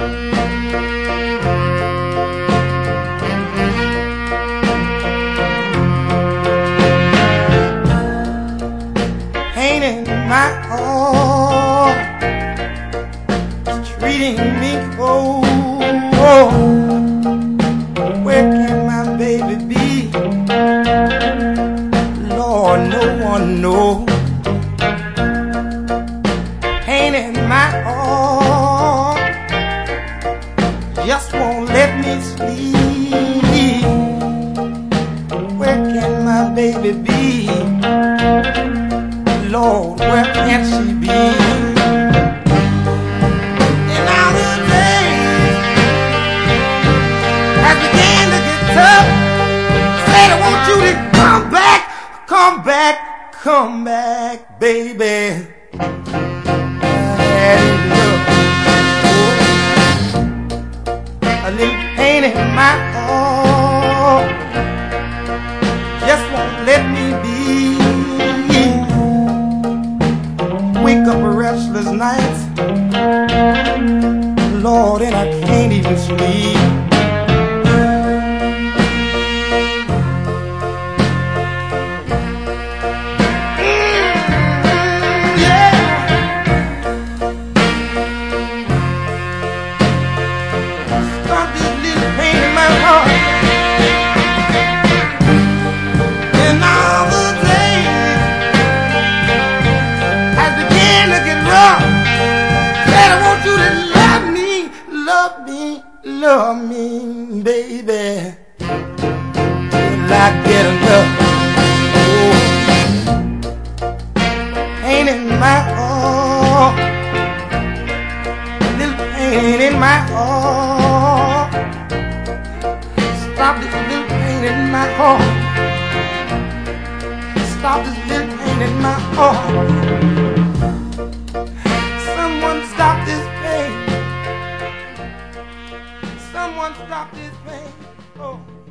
Pain in my heart, treating me cold. Where can my baby be? Lord, no one knows. Pain in my heart just won't let me sleep. Where can my baby be? Lord, where can she be? And now the day has begun to get tough. Said I want you to come back, come back, come back, baby. A little pain in my heart just won't let me be. Wake up restless nights, Lord, and I can't even sleep. Love me, baby, till I get enough. Oh, pain in my heart, little pain in my heart. Stop this little pain in my heart. Stop this little pain in my heart. Someone stop this pain. Someone stop this pain. Oh.